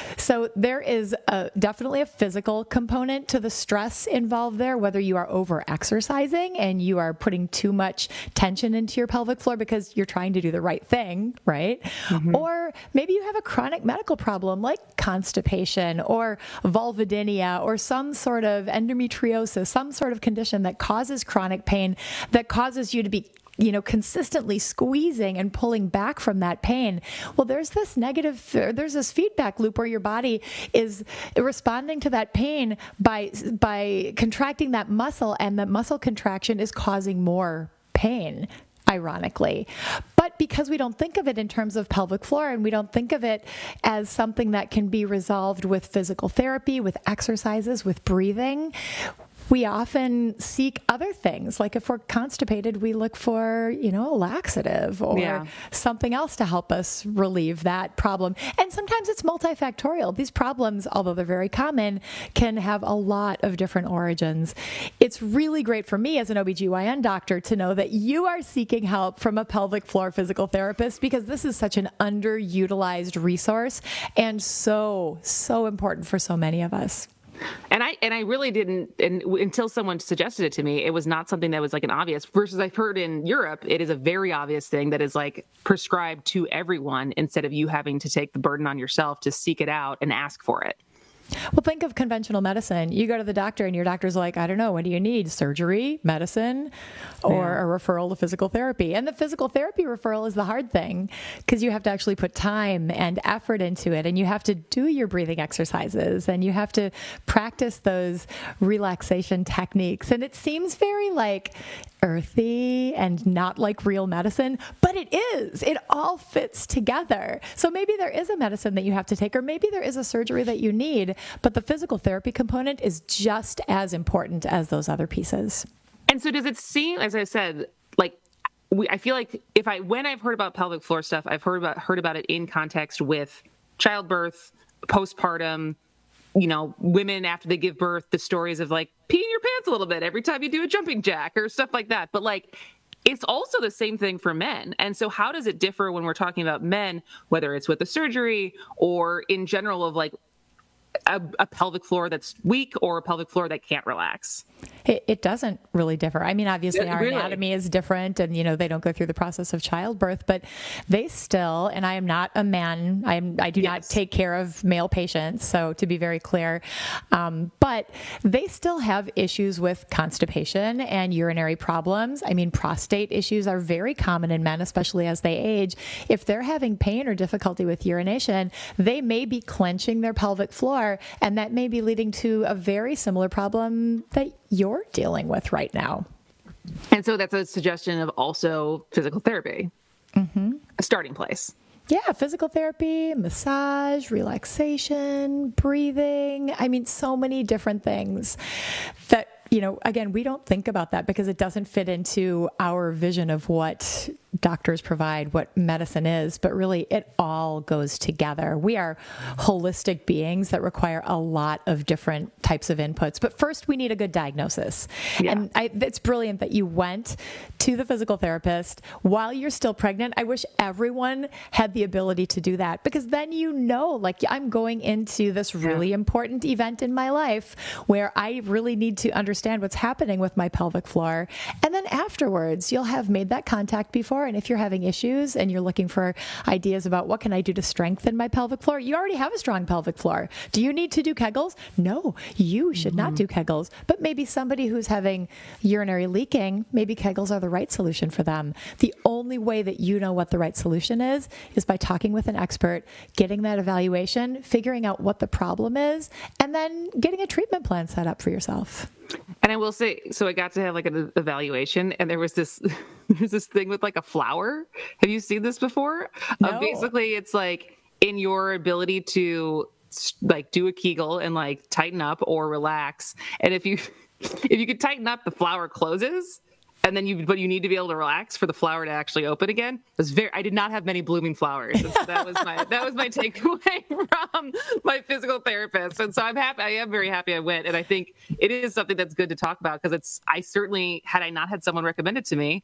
So there is a, definitely a physical component to the stress involved there, whether you are over-exercising and you are putting too much tension into your pelvic floor because you're trying to do the right thing, right? Mm-hmm. Or maybe you have a chronic medical problem like constipation or vulvodynia or some sort of endometriosis, some sort of condition that causes chronic pain, that causes you to be, you know, consistently squeezing and pulling back from that pain. Well, there's this negative, there's this feedback loop where your body is responding to that pain by, by contracting that muscle, and that muscle contraction is causing more pain, ironically. But because we don't think of it in terms of pelvic floor, and we don't think of it as something that can be resolved with physical therapy, with exercises, with breathing, we often seek other things. Like if we're constipated, we look for, you know, a laxative or yeah. something else to help us relieve that problem. And sometimes it's multifactorial. These problems, although they're very common, can have a lot of different origins. It's really great for me as an O B G Y N doctor to know that you are seeking help from a pelvic floor physical therapist, because this is such an underutilized resource and so, so important for so many of us. And I and I really didn't, and until someone suggested it to me, it was not something that was like an obvious, versus I've heard in Europe, it is a very obvious thing that is like prescribed to everyone instead of you having to take the burden on yourself to seek it out and ask for it. Well, think of conventional medicine. You go to the doctor and your doctor's like, I don't know, what do you need? Surgery, medicine, or yeah. a referral to physical therapy. And the physical therapy referral is the hard thing, because you have to actually put time and effort into it, and you have to do your breathing exercises, and you have to practice those relaxation techniques. And it seems very like earthy and not like real medicine, but it is. It all fits together. So maybe there is a medicine that you have to take, or maybe there is a surgery that you need, but the physical therapy component is just as important as those other pieces. And so does it seem, as I said, like we, I feel like if I, when I've heard about pelvic floor stuff, I've heard about, heard about it in context with childbirth, postpartum, you know, women after they give birth, the stories of like peeing your pants a little bit every time you do a jumping jack or stuff like that. But like, it's also the same thing for men. And so how does it differ when we're talking about men, whether it's with the surgery or in general of like a, a pelvic floor that's weak or a pelvic floor that can't relax? It, it doesn't really differ. I mean, obviously Yeah, our really? anatomy is different, and, you know, they don't go through the process of childbirth, but they still, and I am not a man, I am, I do not take care of male patients. So to be very clear, um, but they still have issues with constipation and urinary problems. I mean, prostate issues are very common in men, especially as they age. If they're having pain or difficulty with urination, they may be clenching their pelvic floor, and that may be leading to a very similar problem that you're dealing with right now. And so that's a suggestion of also physical therapy, mm-hmm. a starting place. Yeah, physical therapy, massage, relaxation, breathing. I mean, so many different things that, you know, again, we don't think about that because it doesn't fit into our vision of what doctors provide, what medicine is, but really it all goes together. We are holistic beings that require a lot of different types of inputs. But first, we need a good diagnosis. Yeah. And I, it's brilliant that you went to the physical therapist while you're still pregnant. I wish everyone had the ability to do that, because then you know, like, I'm going into this really yeah. important event in my life where I really need to understand what's happening with my pelvic floor. And then afterwards, you'll have made that contact before. And if you're having issues and you're looking for ideas about what can I do to strengthen my pelvic floor, you already have a strong pelvic floor. Do you need to do Kegels? No, you should mm-hmm. not do Kegels. But maybe somebody who's having urinary leaking, maybe Kegels are the right solution for them. The only way that you know what the right solution is, is by talking with an expert, getting that evaluation, figuring out what the problem is, and then getting a treatment plan set up for yourself. And I will say, so I got to have like an evaluation, and there was this, there's this thing with like a flower. Have you seen this before? No. Uh, basically, it's like in your ability to like do a Kegel and like tighten up or relax. And if you, if you could tighten up, the flower closes. And then you, but you need to be able to relax for the flower to actually open again. It was very, I did not have many blooming flowers. So that was my, that was my takeaway from my physical therapist. And so I'm happy, I am very happy I went. And I think it is something that's good to talk about, because it's, I certainly, had I not had someone recommend it to me,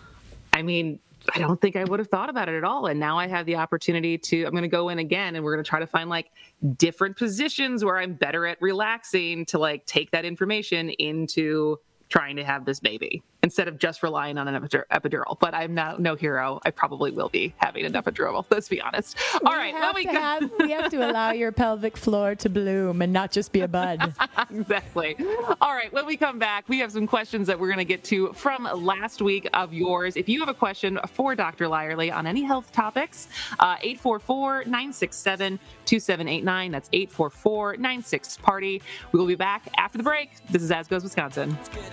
I mean, I don't think I would have thought about it at all. And now I have the opportunity to, I'm going to go in again, and we're going to try to find like different positions where I'm better at relaxing to like take that information into trying to have this baby instead of just relying on an epidural. But I'm not no hero. I probably will be having an epidural. Let's be honest. All we right. Have we, to go- have, we have to allow your pelvic floor to bloom and not just be a bud. Exactly. All right. When we come back, we have some questions that we're going to get to from last week of yours. If you have a question for Doctor Lyerly on any health topics, uh, eight four four, nine six seven, two seven eight nine. That's eight four four, nine six, party. We will be back after the break. This is As Goes Wisconsin.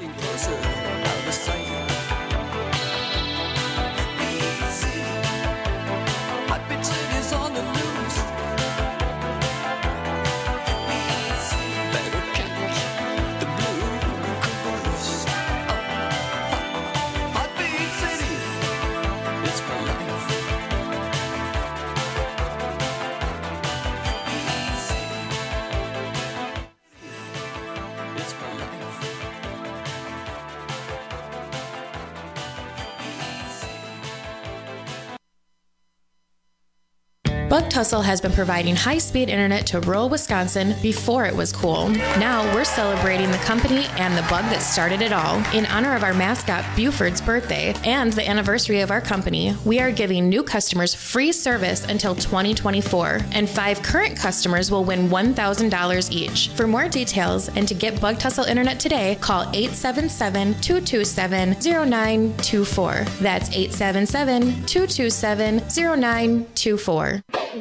Bug Tussle has been providing high-speed internet to rural Wisconsin before it was cool. Now we're celebrating the company and the bug that started it all. In honor of our mascot Buford's birthday and the anniversary of our company, we are giving new customers free service until twenty twenty-four, and five current customers will win one thousand dollars each. For more details and to get Bug Tussle internet today, call eight seven seven, two two seven, zero nine two four. That's eight seven seven, two two seven, zero nine two four.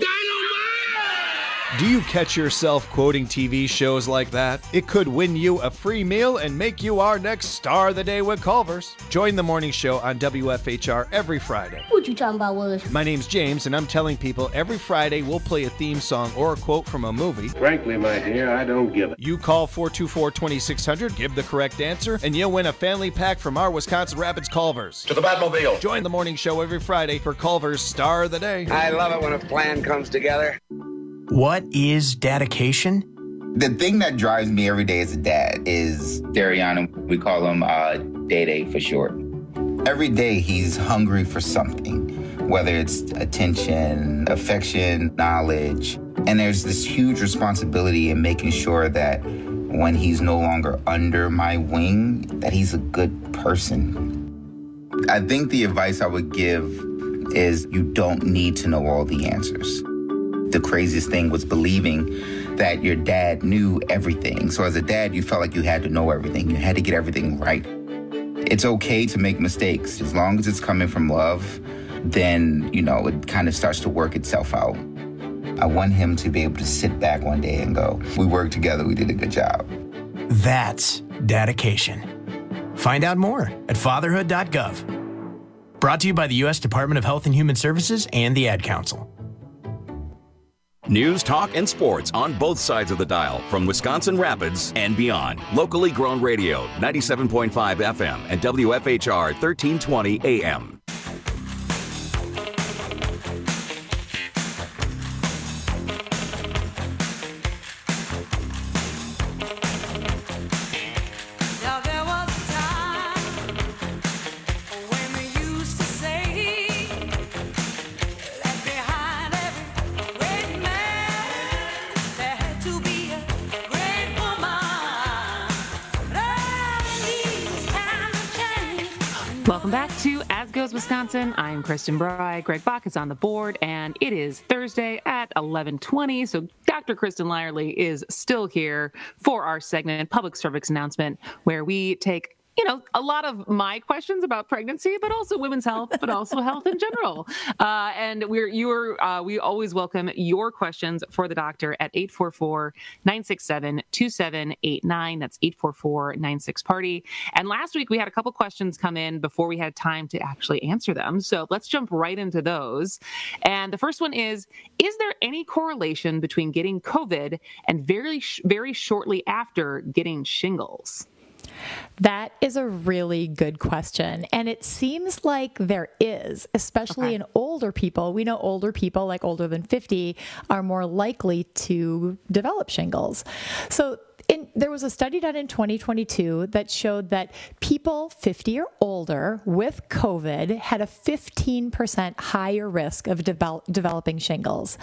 Do you catch yourself quoting T V shows like that? It could win you a free meal and make you our next star of the day with Culver's. Join the morning show on W F H R every Friday. What you talking about, Willis? My name's James, and I'm telling people every Friday we'll play a theme song or a quote from a movie. Frankly, my dear, I don't give it. You call four two four, two six zero zero, give the correct answer, and you'll win a family pack from our Wisconsin Rapids Culver's. To the Batmobile. Join the morning show every Friday for Culver's Star of the Day. I love it when a plan comes together. What is dedication? The thing that drives me every day as a dad is Darian. We call him uh, Day Day for short. Every day he's hungry for something, whether it's attention, affection, knowledge. And there's this huge responsibility in making sure that when he's no longer under my wing, that he's a good person. I think the advice I would give is you don't need to know all the answers. The craziest thing was believing that your dad knew everything. So as a dad, you felt like you had to know everything. You had to get everything right. It's okay to make mistakes. As long as it's coming from love, then, you know, it kind of starts to work itself out. I want him to be able to sit back one day and go, we worked together, we did a good job. That's dedication. Find out more at fatherhood dot gov. Brought to you by the U S Department of Health and Human Services and the Ad Council. News, talk, and sports on both sides of the dial from Wisconsin Rapids and beyond. Locally grown radio, ninety-seven point five F M and W F H R thirteen twenty A M. Welcome back to As Goes Wisconsin. I'm Kristen Bry. Greg Bach is on the board, and it is Thursday at eleven twenty. So Doctor Kristen Lyerly is still here for our segment, Public Service Announcement, where we take you know, a lot of my questions about pregnancy, but also women's health, but also health in general. Uh, and we're you're uh, we always welcome your questions for the doctor at eight four four, nine six seven, two seven eight nine. That's eight four four, nine six, party. And last week we had a couple questions come in before we had time to actually answer them. So let's jump right into those. And the first one is, is there any correlation between getting COVID and very, very shortly after getting shingles? That is a really good question. And it seems like there is, especially okay. in older people. We know older people, like older than fifty, are more likely to develop shingles. So in, there was a study done in twenty twenty-two that showed that people fifty or older with COVID had a fifteen percent higher risk of develop, developing shingles.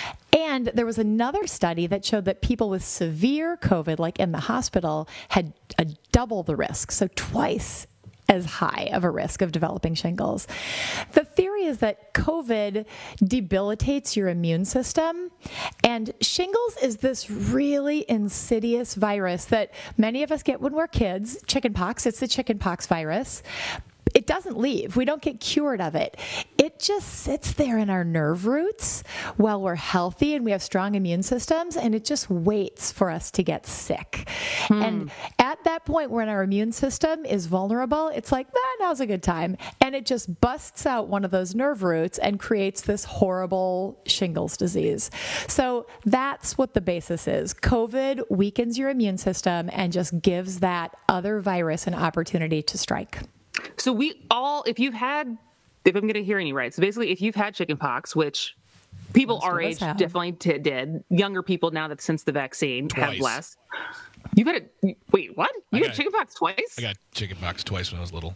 And there was another study that showed that people with severe COVID, like in the hospital, had a double the risk, so twice as high of a risk of developing shingles. The theory is that COVID debilitates your immune system, and shingles is this really insidious virus that many of us get when we're kids. Chickenpox, it's the chickenpox virus. It doesn't leave. We don't get cured of it. It just sits there in our nerve roots while we're healthy and we have strong immune systems, and it just waits for us to get sick. Hmm. And at that point when our immune system is vulnerable, it's like, ah, now's a good time. And it just busts out one of those nerve roots and creates this horrible shingles disease. So that's what the basis is. COVID weakens your immune system and just gives that other virus an opportunity to strike. So we all, if you've had, if I'm going to hear any right, so basically if you've had chickenpox, which people Most our age have. definitely t- did, younger people now that since the vaccine twice. have less. You've had it, wait, what? You I had got, chickenpox twice? I got chickenpox twice when I was little.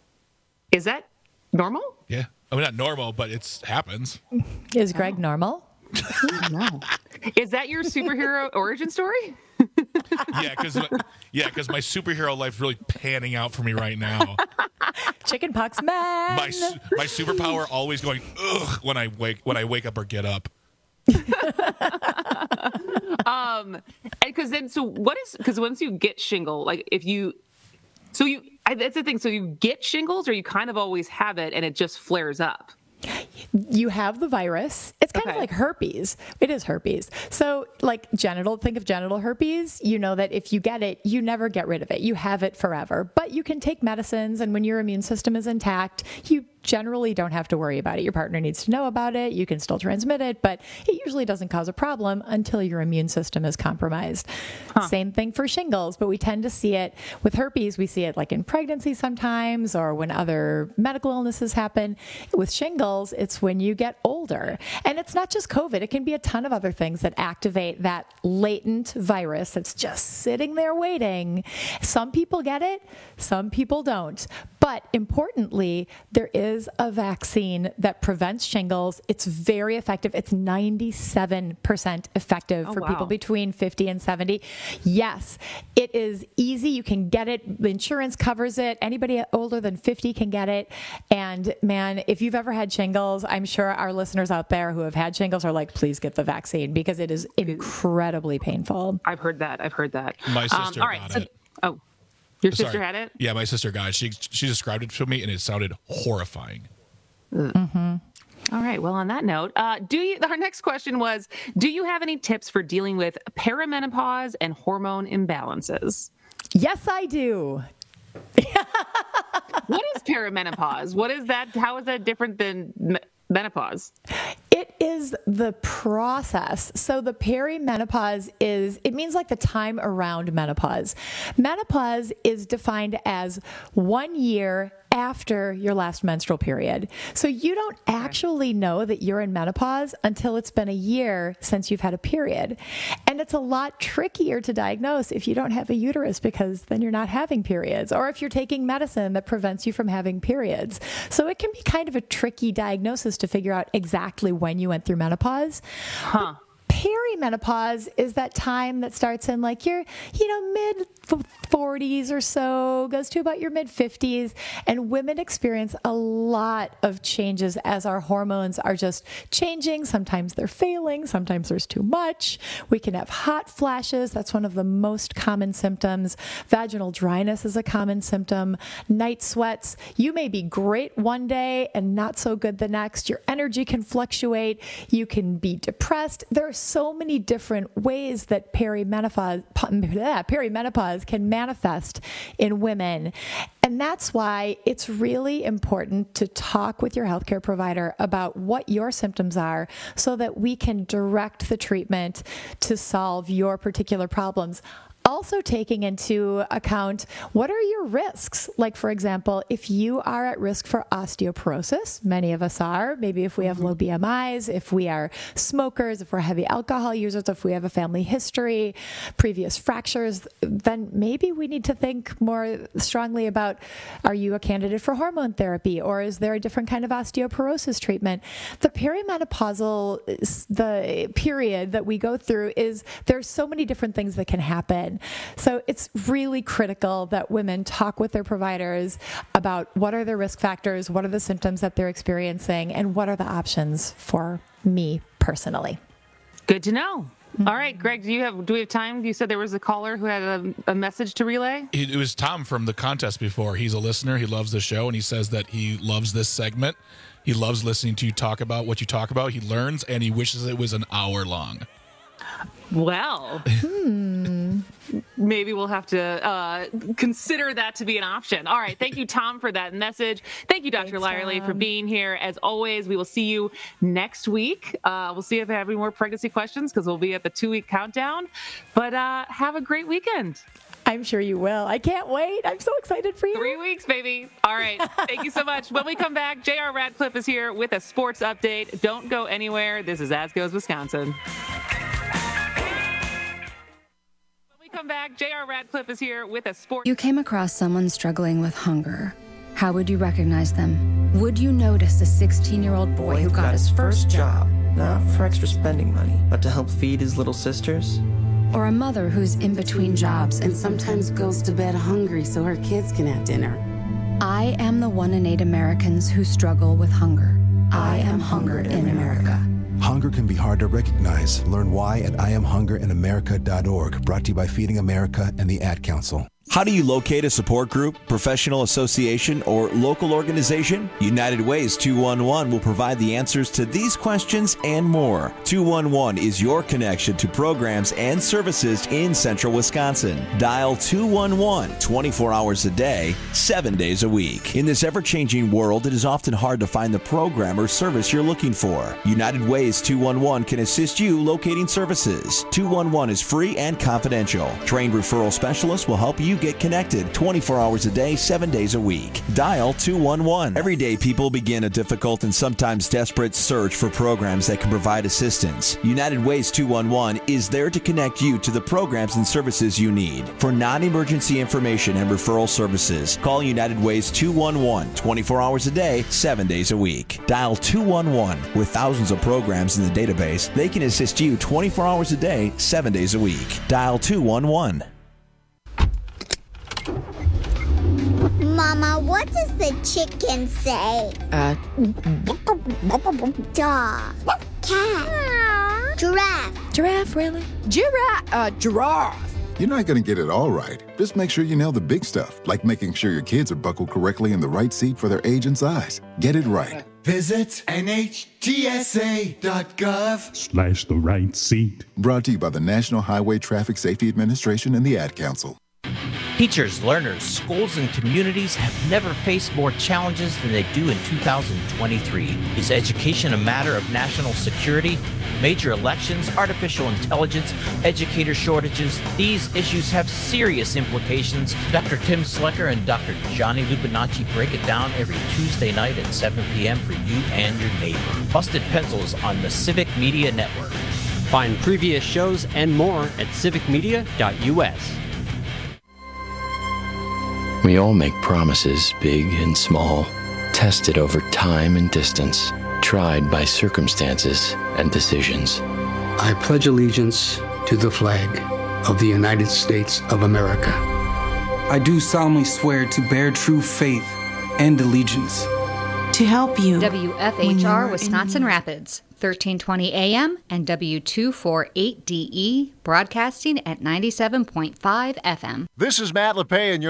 Is that normal? Yeah. I mean, not normal, but it happens. Is Greg oh. normal? No. Is that your superhero origin story? yeah, because yeah, because my superhero life is really panning out for me right now. Chickenpox man. My my superpower always going ugh when I wake when I wake up or get up. um, because then so what is because once you get shingle, like if you, so you I, that's the thing. So you get shingles, or you kind of always have it, and it just flares up. You have the virus. It's kind okay. of like herpes. It is herpes. So like genital, think of genital herpes. You know that if you get it, you never get rid of it. You have it forever. But you can take medicines, and when your immune system is intact, you generally don't have to worry about it. Your partner needs to know about it. You can still transmit it, but it usually doesn't cause a problem until your immune system is compromised. Huh. Same thing for shingles, but we tend to see it with herpes. We see it like in pregnancy sometimes, or when other medical illnesses happen. With shingles, it's when you get older. And it's not just COVID. It can be a ton of other things that activate that latent virus that's just sitting there waiting. Some people get it, some people don't. But importantly, there is a vaccine that prevents shingles. It's very effective. It's ninety-seven percent effective oh, for wow. people between fifty and seventy. Yes, it is easy. You can get it. The insurance covers it. Anybody older than fifty can get it. And man, if you've ever had shingles, I'm sure our listeners out there who have had shingles are like, please get the vaccine because it is incredibly painful. I've heard that. I've heard that. My sister um, all right, got so, it. Oh. Your Sorry. sister had it? Yeah, my sister got it. She she described it to me, and it sounded horrifying. Mm-hmm. All right. Well, on that note, uh, do you? Our next question was: do you have any tips for dealing with perimenopause and hormone imbalances? Yes, I do. What is perimenopause? What is that? How is that different than me- menopause? It is the process. So the perimenopause is, it means like the time around menopause. Menopause is defined as one year after your last menstrual period. So you don't actually know that you're in menopause until it's been a year since you've had a period. And it's a lot trickier to diagnose if you don't have a uterus, because then you're not having periods, or if you're taking medicine that prevents you from having periods. So it can be kind of a tricky diagnosis to figure out exactly when you went through menopause. Huh. Perimenopause is that time that starts in like your, you know, mid forties or so, goes to about your mid fifties. And women experience a lot of changes as our hormones are just changing. Sometimes they're failing. Sometimes there's too much. We can have hot flashes. That's one of the most common symptoms. Vaginal dryness is a common symptom. Night sweats. You may be great one day and not so good the next. Your energy can fluctuate. You can be depressed. There are so many different ways that perimenopause, perimenopause can manifest in women. And that's why it's really important to talk with your healthcare provider about what your symptoms are so that we can direct the treatment to solve your particular problems. Also taking into account, what are your risks? Like, for example, if you are at risk for osteoporosis, many of us are, maybe if we have low B M Is, if we are smokers, if we're heavy alcohol users, if we have a family history, previous fractures, then maybe we need to think more strongly about, are you a candidate for hormone therapy, or is there a different kind of osteoporosis treatment? The perimenopausal, the period that we go through is, there's so many different things that can happen. So it's really critical that women talk with their providers about what are their risk factors, what are the symptoms that they're experiencing, and what are the options for me personally. Good to know. Mm-hmm. All right, Greg, do you have do we have time? You said there was a caller who had a, a message to relay? It, it was Tom from the contest before. He's a listener. He loves the show, and he says that he loves this segment. He loves listening to you talk about what you talk about. He learns, and he wishes it was an hour long. Well, hmm. maybe we'll have to uh, consider that to be an option. All right. Thank you, Tom, for that message. Thank you, Doctor Lyerly, for being here. As always, we will see you next week. Uh, we'll see if I have any more pregnancy questions, because we'll be at the two-week countdown. But uh, have a great weekend. I'm sure you will. I can't wait. I'm so excited for you. Three weeks, baby. All right. Thank you so much. When we come back, J R Radcliffe is here with a sports update. Don't go anywhere. This is As Goes Wisconsin. Come back. J R Radcliffe is here with a sport. You came across someone struggling with hunger. How would you recognize them? Would you notice a sixteen-year-old boy who got his first job? Not for extra spending money, but to help feed his little sisters? Or a mother who's in between jobs and sometimes goes to bed hungry so her kids can have dinner? I am the one in eight Americans who struggle with hunger. I am Hunger in America. Hunger can be hard to recognize. Learn why at I am hunger in america dot org. Brought to you by Feeding America and the Ad Council. How do you locate a support group, professional association, or local organization? United Ways two one one will provide the answers to these questions and more. two one one is your connection to programs and services in central Wisconsin. Dial two one one twenty-four hours a day, seven days a week. In this ever-changing world, it is often hard to find the program or service you're looking for. United Ways two one one can assist you locating services. two one one is free and confidential. Trained referral specialists will help you get connected twenty-four hours a day, seven days a week. Dial two one one. Every day, people begin a difficult and sometimes desperate search for programs that can provide assistance. United Ways two one one is there to connect you to the programs and services you need. For non-emergency information and referral services, call United Ways two one one twenty-four hours a day, seven days a week. Dial two one one. With thousands of programs in the database, they can assist you twenty-four hours a day, seven days a week. Dial two one one. Mama, what does the chicken say? Uh. Dog. Cat. Giraffe. Giraffe, really? Giraffe. Uh, giraffe. You're not going to get it all right. Just make sure you nail the big stuff, like making sure your kids are buckled correctly in the right seat for their age and size. Get it right. Visit N H T S A dot gov slash the right seat. Brought to you by the National Highway Traffic Safety Administration and the Ad Council. Teachers, learners, schools, and communities have never faced more challenges than they do in two thousand twenty-three. Is education a matter of national security? Major elections, artificial intelligence, educator shortages, these issues have serious implications. Doctor Tim Slecker and Doctor Johnny Lupinacci break it down every Tuesday night at seven p.m. for you and your neighbor. Busted Pencils on the Civic Media Network. Find previous shows and more at civic media dot u s. We all make promises, big and small, tested over time and distance, tried by circumstances and decisions. I pledge allegiance to the flag of the United States of America. I do solemnly swear to bear true faith and allegiance. To help you. W F H R Wisconsin Rapids, thirteen twenty A M and W two forty-eight D E, broadcasting at ninety-seven point five F M. This is Matt LePay, and you're